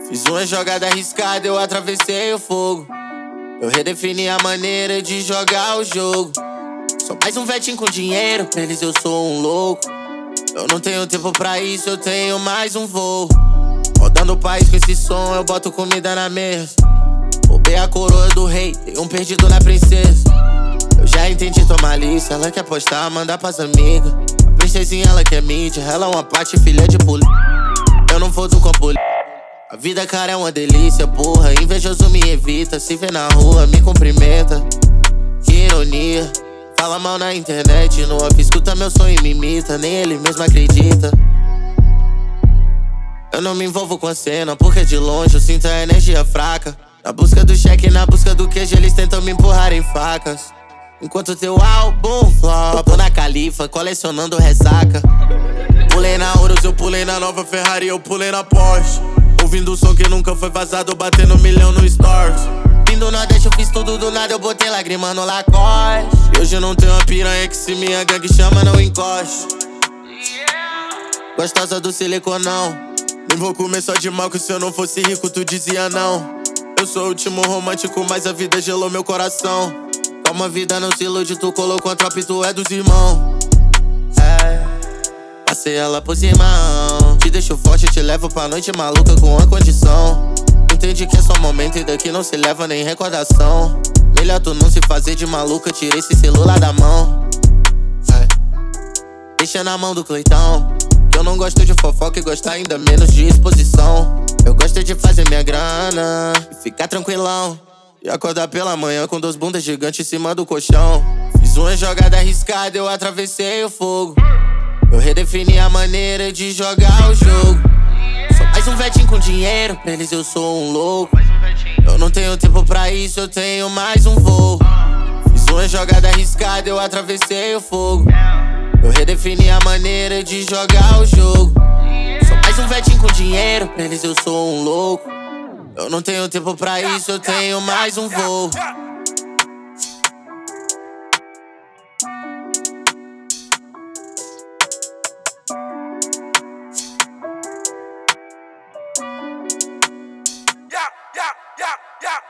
Fiz uma jogada arriscada, eu atravessei o fogo. Eu redefini a maneira de jogar o jogo. Sou mais um vetinho com dinheiro, pra eles eu sou um louco. Eu não tenho tempo pra isso, eu tenho mais um voo. Rodando o país com esse som, eu boto comida na mesa. Roubei a coroa do rei, dei um perdido na princesa. Eu já entendi tua malícia, ela quer postar, mandar pras amigas. A princesinha ela quer mídia, ela é uma parte filha de polícia. Eu não fodo com a polícia. A vida, cara, é uma delícia, porra. Invejoso me evita, se vê na rua, me cumprimenta. Que ironia. Fala mal na internet, no off escuta meu som e me imita. Nem ele mesmo acredita. Eu não me envolvo com a cena, porque de longe eu sinto a energia fraca. Na busca do cheque, na busca do queijo, eles tentam me empurrar em facas. Enquanto teu álbum flop, tô na Califa, colecionando ressaca. Pulei na Urus, eu pulei na nova Ferrari, eu pulei na Porsche. Ouvindo o som que nunca foi vazado, batendo 1 milhão no Stars. Vim do Nordeste, eu fiz tudo do nada, eu botei lágrima no Lacoste. E hoje eu não tenho uma piranha que se minha gangue chama, não encoste. Gostosa do siliconão, nem vou comer só de mal, que se eu não fosse rico tu dizia não. Eu sou o último romântico, mas a vida gelou meu coração. Calma, a vida não se ilude, tu colocou a tropa e tu é dos irmãos. Passei ela por cima, te deixo forte, te levo pra noite maluca com uma condição. Entende que é só momento e daqui não se leva nem recordação. Melhor tu não se fazer de maluca, tira esse celular da mão. Deixa na mão do Cleitão, que eu não gosto de fofoca e gosto ainda menos de exposição. Eu gosto de fazer minha grana e ficar tranquilão. E acordar pela manhã com 2 bundas gigantes em cima do colchão. Fiz uma jogada arriscada, eu atravessei o fogo. Eu redefini a maneira de jogar o jogo. Sou mais um vetinho com dinheiro, pra eles eu sou um louco. Eu não tenho tempo pra isso, eu tenho mais um voo. Fiz uma jogada arriscada, eu atravessei o fogo. Eu redefini a maneira de jogar o jogo. Sou mais um vetinho com dinheiro, pra eles eu sou um louco. Eu não tenho tempo pra isso, eu tenho mais um voo. Yeah.